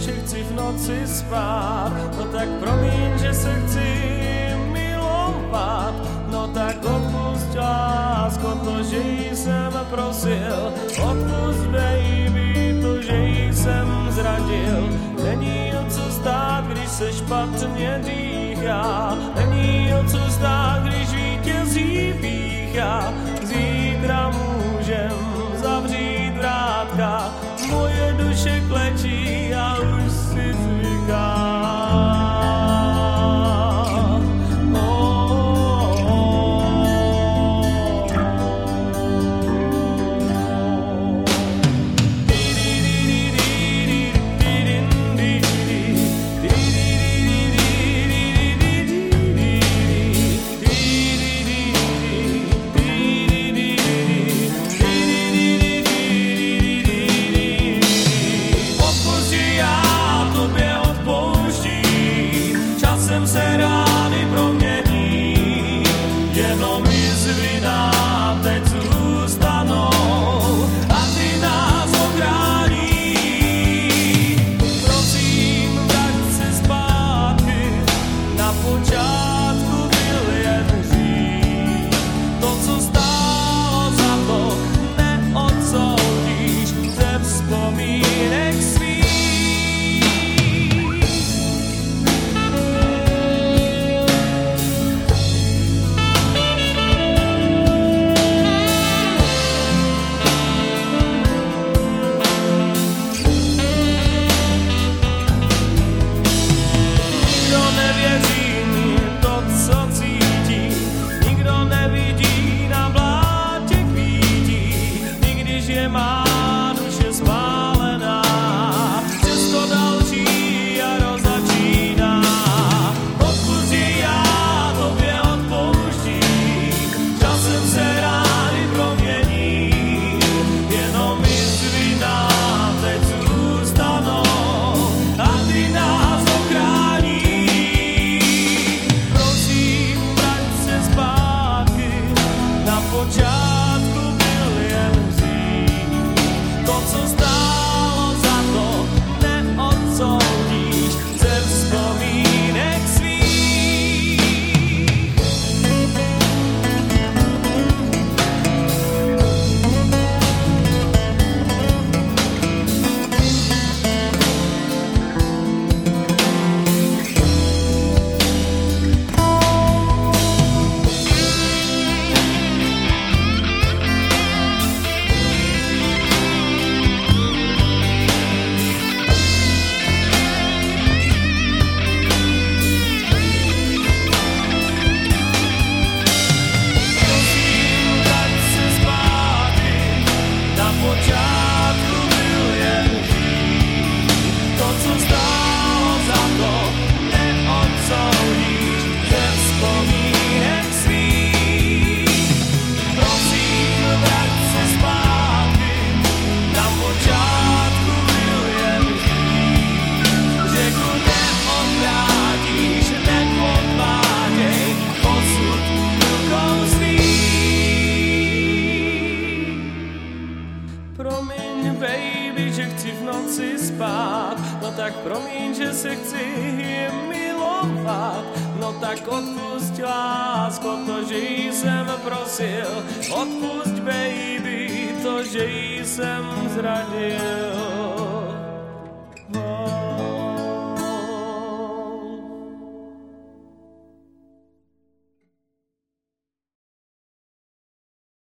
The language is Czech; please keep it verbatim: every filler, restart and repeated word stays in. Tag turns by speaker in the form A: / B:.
A: že chci v noci spát, no tak promiň, že se chci milovat, no tak odpusť lásko, to, že jí jsem prosil, odpusť baby, to, že jí jsem zradil, není o co stát, když se špatně dýchá, není o co stát, když vítězí pýcha, zítra můžem zavřít vrátka, moje duše klečí a už si zvyká. Promiň, baby, že chci v noci spát, no tak promiň, že se chci milovat, no tak odpusť lásko, to, že jí jsem prosil, odpusť baby, to, že jí jsem zradil.